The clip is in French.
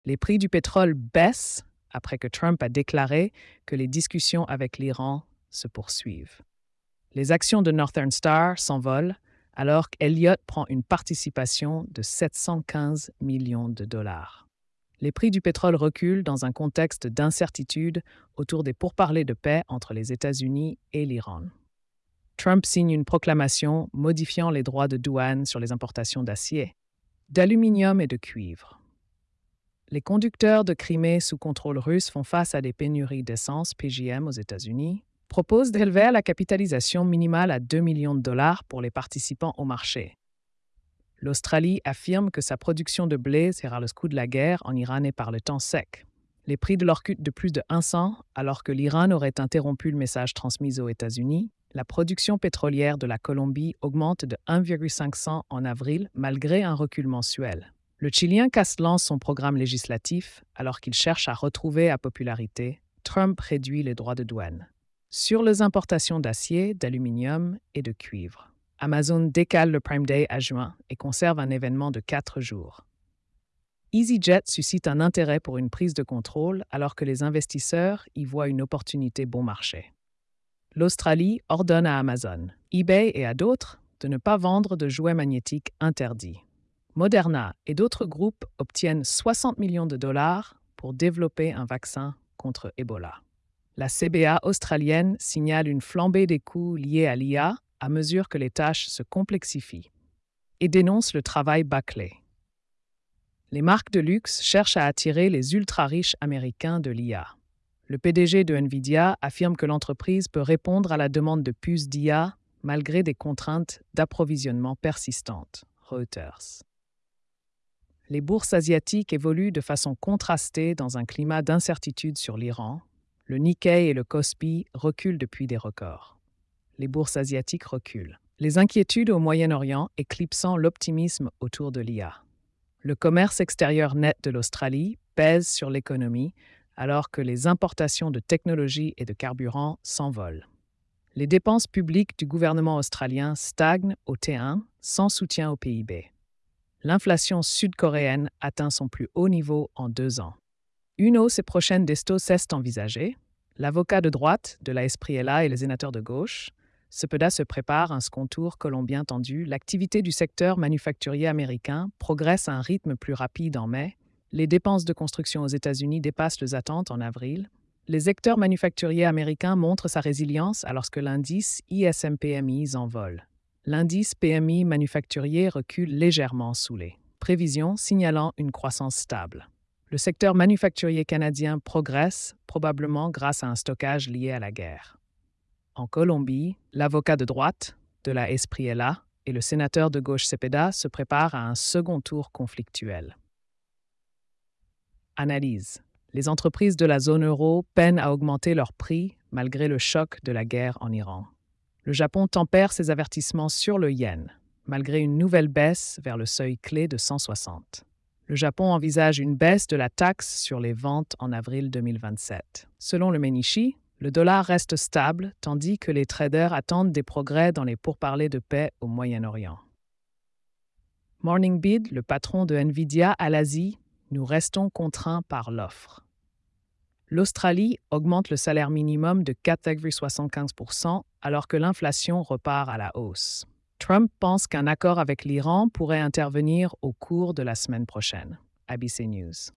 Les prix du pétrole baissent après que Trump a déclaré que les discussions avec l'Iran se poursuivent. Les actions de Northern Star s'envolent alors qu'Elliott prend une participation de 715 millions de dollars. Les prix du pétrole reculent dans un contexte d'incertitude autour des pourparlers de paix entre les États-Unis et l'Iran. Trump signe une proclamation modifiant les droits de douane sur les importations d'acier, d'aluminium et de cuivre. Les conducteurs de Crimée sous contrôle russe font face à des pénuries d'essence PJM aux États-Unis, proposent d'élever la capitalisation minimale à 2 millions de dollars pour les participants au marché. L'Australie affirme que sa production de blé sera le coup de la guerre en Iran et par le temps sec. Les prix de l'or chutent de plus de 100 alors que l'Iran aurait interrompu le message transmis aux États-Unis. La production pétrolière de la Colombie augmente de 1,5% en avril malgré un recul mensuel. Le Chilien lance son programme législatif alors qu'il cherche à retrouver à popularité. Trump réduit les droits de douane sur les importations d'acier, d'aluminium et de cuivre. Amazon décale le Prime Day à juin et conserve un événement de 4 jours. EasyJet suscite un intérêt pour une prise de contrôle alors que les investisseurs y voient une opportunité bon marché. L'Australie ordonne à Amazon, eBay et à d'autres de ne pas vendre de jouets magnétiques interdits. Moderna et d'autres groupes obtiennent 60 millions de dollars pour développer un vaccin contre Ebola. La CBA australienne signale une flambée des coûts liés à l'IA à mesure que les tâches se complexifient et dénonce le travail bâclé. Les marques de luxe cherchent à attirer les ultra-riches américains de l'IA. Le PDG de Nvidia affirme que l'entreprise peut répondre à la demande de puces d'IA malgré des contraintes d'approvisionnement persistantes. Reuters. Les bourses asiatiques évoluent de façon contrastée dans un climat d'incertitude sur l'Iran. Le Nikkei et le Kospi reculent depuis des records. Les bourses asiatiques reculent. Les inquiétudes au Moyen-Orient éclipsant l'optimisme autour de l'IA. Le commerce extérieur net de l'Australie pèse sur l'économie alors que les importations de technologies et de carburant s'envolent. Les dépenses publiques du gouvernement australien stagnent au T1 sans soutien au PIB. L'inflation sud-coréenne atteint son plus haut niveau en 2 ans. Une hausse prochaine des taux est envisagée. L'avocat de droite de la SPLA et les sénateurs de gauche, Cepeda se prépare un second tour colombien tendu. L'activité du secteur manufacturier américain progresse à un rythme plus rapide en mai. Les dépenses de construction aux États-Unis dépassent les attentes en avril. Les secteurs manufacturiers américains montrent sa résilience alors que l'indice ISM-PMI s'envole. L'indice PMI manufacturier recule légèrement sous les prévisions, signalant une croissance stable. Le secteur manufacturier canadien progresse, probablement grâce à un stockage lié à la guerre. En Colombie, l'avocat de droite de la SPLA et le sénateur de gauche Cepeda se préparent à un second tour conflictuel. Analyse. Les entreprises de la zone euro peinent à augmenter leurs prix malgré le choc de la guerre en Iran. Le Japon tempère ses avertissements sur le yen, malgré une nouvelle baisse vers le seuil clé de 160. Le Japon envisage une baisse de la taxe sur les ventes en avril 2027. Selon le Mainichi, le dollar reste stable, tandis que les traders attendent des progrès dans les pourparlers de paix au Moyen-Orient. Morning Bid, le patron de Nvidia à l'Asie, nous restons contraints par l'offre. L'Australie augmente le salaire minimum de 4,75% alors que l'inflation repart à la hausse. Trump pense qu'un accord avec l'Iran pourrait intervenir au cours de la semaine prochaine. ABC News.